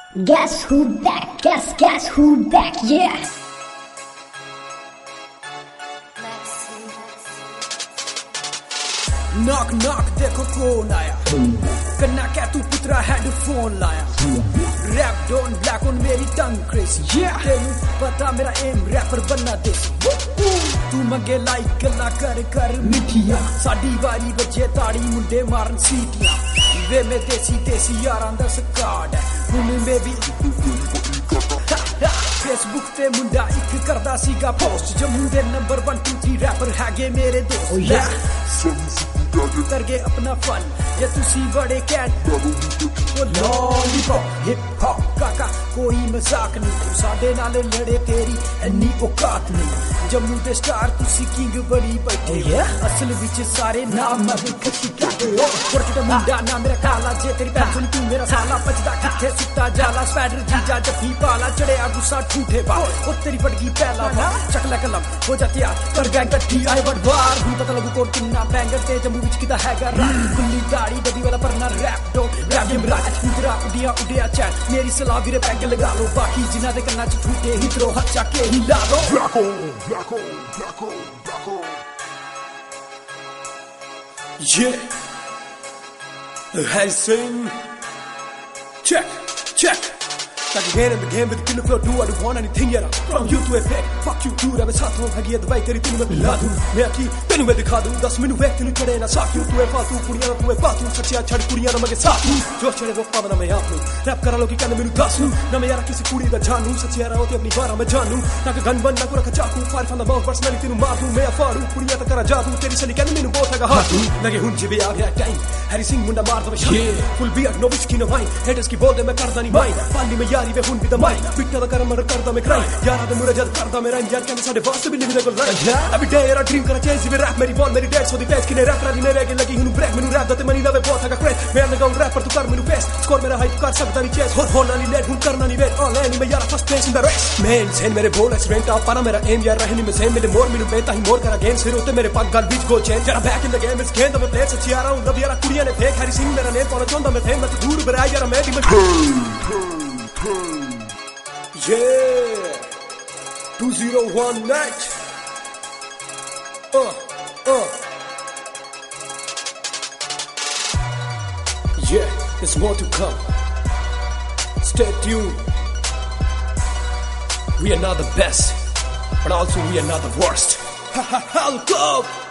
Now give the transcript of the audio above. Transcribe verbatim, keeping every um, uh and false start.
Guess who back? Guess, guess who back? Yeah. Knock knock देखो कौन आया करना क्या तू पुत्रा हेडफोन लाया रैप डॉन ब्लैक ऑन मेरी टंग क्रेजी तेनू पता मेरा एम रैपर बनना देसी तू मंगे लाइक गल्ला कर कर मिठिया साडी वारी बजे ताड़ी मुंडे मारन सीटियां वे में देसी देसी यारां दा स्क्वाड है हुन में भी फेसबुक ते मुंडा इक करदा सीगा पोस्ट जम्मू दे number one two three rapper हैगे मेरे दोस्त कर गए अपना फन ये तुसी बड़े कैट वो लॉलीपॉप हिप हॉप काका कोई मजाक नहीं तू साडे नाल लड़े तेरी इन्नी औकात नहीं जम्मू दे स्टार तुसी किंग बड़ी बैठे असल विच सारे नाम मैं खसी काटे ओ कोरटा मुंडा ना मेरा काला जे तेरी पैन सुन तू मेरा साला बचदा किथे सुट्टा जाला स्पैडर जीजा जफी पाला चढ़िया गुस्सा ठूठे पा ओ तेरी पड़गी पहला पा चकला कलम हो जाती आ कर गए गट्ठी आई बड़ बार भी पता लगू कोर किन्ना बैंगर ते जम्मू विच किदा हैगा रात गुल्ली दाढ़ी बदी वाला परना रैप डो रैप गेम राज उतरा उड़िया उड़िया चैट मेरी सलाह वीरे पैग लगा लो बाकी जिन्ना दे कन्ना च ठूठे हितरो हाथ चाके हिला दो ब्लैको ब्लैको ब्लैको ब्लैको yeah hey sing check check Like a hand in the game with the killer flow, do I don't want anything yet from you to a peg fuck you dude I'm a साथ हो भागी दवाई तेरी तीन में मिला दूं मैं की तेनू मैं दिखा दूं दस मिनट वेट तेनू चढ़े ना साथ यू तू है फालतू कुड़ियां तू है फालतू सच्चिया छड़ कुड़ियां ना मगे साथ जो चढ़े वो पावना मैं आप हूं रैप करा लो कि कहने मेनू दस हूं ना मैं यार किसी कुड़ी दा जानू सच्चिया रहो ते अपनी बारा मैं जानू ना कि गन बन ना को रखा चाकू fire from the mouth personally तेनू मार दूं मैं फाड़ू कुड़ियां तक करा जादू तेरी सली कहने मेनू बहुत हैगा हाथ लगे हुन जिवे आ गया टाइम हैरी सिंह मुंडा मार दो शान full beard no whisky no wine haters की बोल दे मैं करदा नहीं माइन पाली में यारी वे हुन विद द माइन पिट्टा दा कर मर करदा मैं क्राइम यारा दे मुरे जद करदा मेरा यार कहने साडे वास्ते भी लिव दे गोल राइट अभी डे यार ड्रीम करा चेंज वे रैप मेरी बॉल मेरी डेड सो दी फेस किने रैप रानी मेरे आगे लगी हुन ब्रेक मेनू रैप दते मनी लवे बहुत हैगा क्रेज मैं ना गाउं रैपर तू कर मेनू फेस स्कोर मेरा हाइट कर सकदा नहीं चेस होर होना नहीं लेट हुन करना नहीं वेट ऑल एनी मैं यार first place in the race man सेन मेरे बोल एक्सपेंट ऑफ पाना मेरा एम यार रहनी मैं सेम मेरे मोर मेनू बेता ही मोर करा गेम सिर उते मेरे पग गल बीच गो चेंज जरा back in the game is game द मैं प्ले सच्ची आ रहा हूं रब यार कुड़ियां ने फेक हैरी सिंह मेरा नेम पाना चाहंदा मैं थे मैं दूर बरा यार मैं दी मैं Yeah, two zero one night. Uh, uh. Yeah, there's more to come. Stay tuned. We are not the best, but also we are not the worst. Ha ha ha! Go!